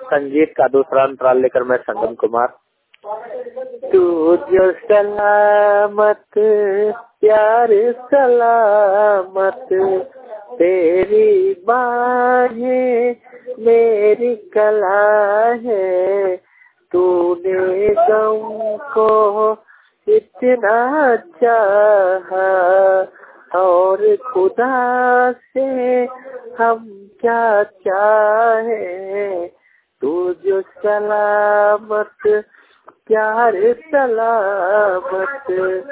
संगीत का दूसरा अंतराल लेकर मैं संगम कुमार। तू जो सलामत प्यार सलामत, तेरी बाहें मेरी कला है। तूने गम को इतना चाहा और खुदा से हम क्या चाहे। तू जो सलामत प्यार सलामत,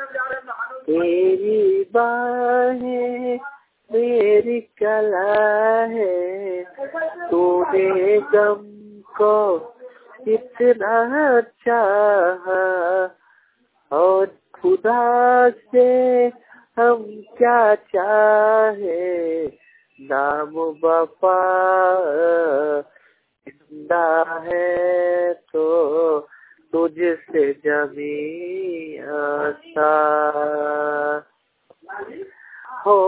तेरी बाहें मेरी कला है। तूने गम को इतना चाहा और खुदा से हम क्या चाहे। नाम वफा जिंदा है तो तुझसे जमी आसा हो।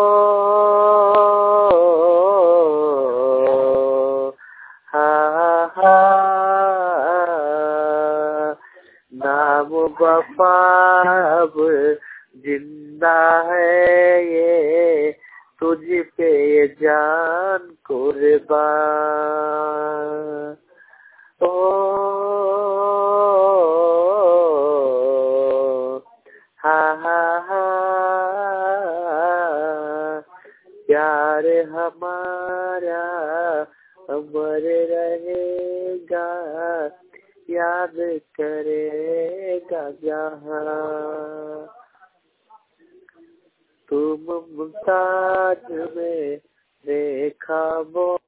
नाम वफा अब जिंदा है, ये तुझ पे ये जान कुर्बान। ओ हा प्यार हमारा अमर रहेगा, याद करेगा जहाँ। तुम मुमताज में देखा वो